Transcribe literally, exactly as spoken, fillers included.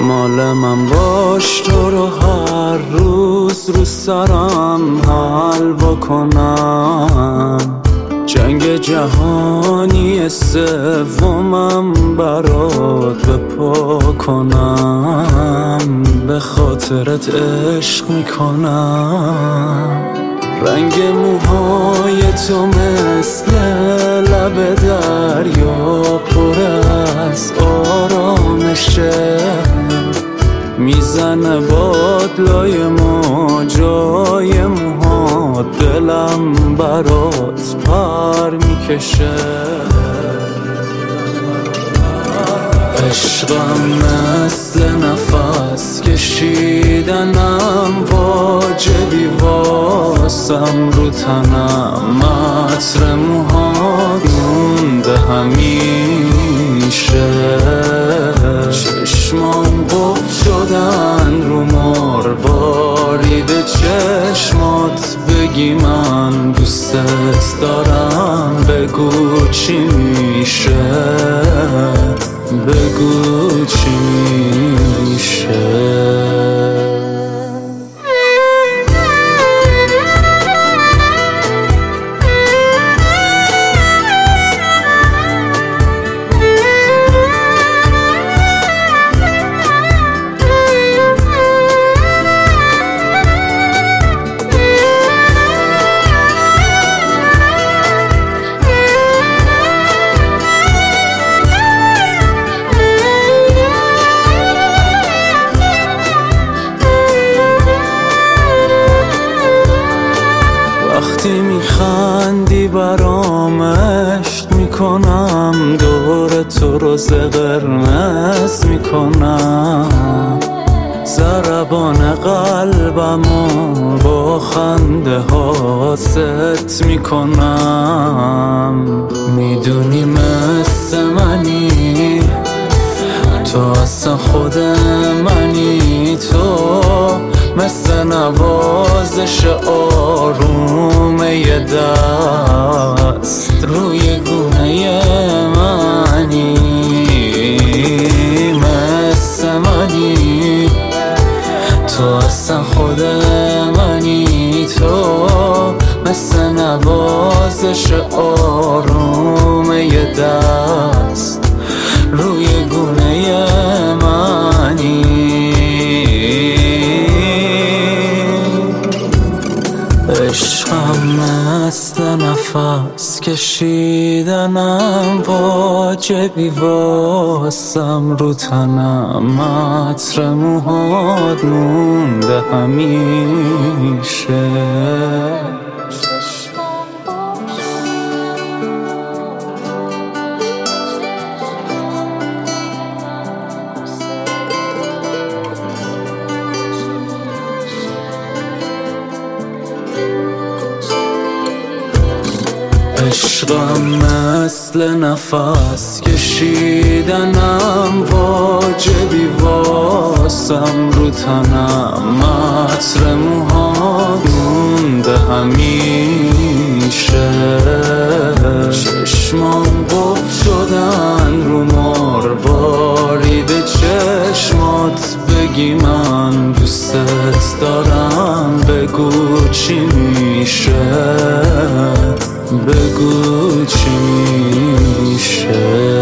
مال من باش تو رو هر روز رو سرم حل بکنم. جنگ جهانی سومم برات بپا کنم. به خاطرت عشق میکنم. رنگ موهای تو مثل لب دریا پر از آرامشه. میزنه بادلای موجای موهات، دلم برات پر میکشه. عشقم مثل نفس کشیدنم، واجبی واسم رو تنم. عطر موهات مونده همیشه. چشمام قفل شدن رو مرواری، به چشمات بگی من دوستت دارم. بگو چی میشه، بگو چی میشه. وقتی میخندی برام عشق میکنم، دور تو روز قرمز میکنم. ضربان قلبمو با خنده ها ست میکنم. میدونی مثل منی تو، اصلا خود منی تو. مثل نوازش آروم یه دست روی گونه منی. مثل منی تو، اصلا خود منی تو. مثل نوازش آروم یه دست روی گونه منی. عشقم مثل نفس کشیدنم، واجبی واسم رو تنم. عطر موهات مونده همیشه. عشقم مثل نفس کشیدنم، واجبی واسم رو تنم. عطر موهات مونده همیشه. چشمام قفل شدن رو مرواری، به چشمات بگی من دوستت دارم. بگو چی میشه، بگو چی میشه.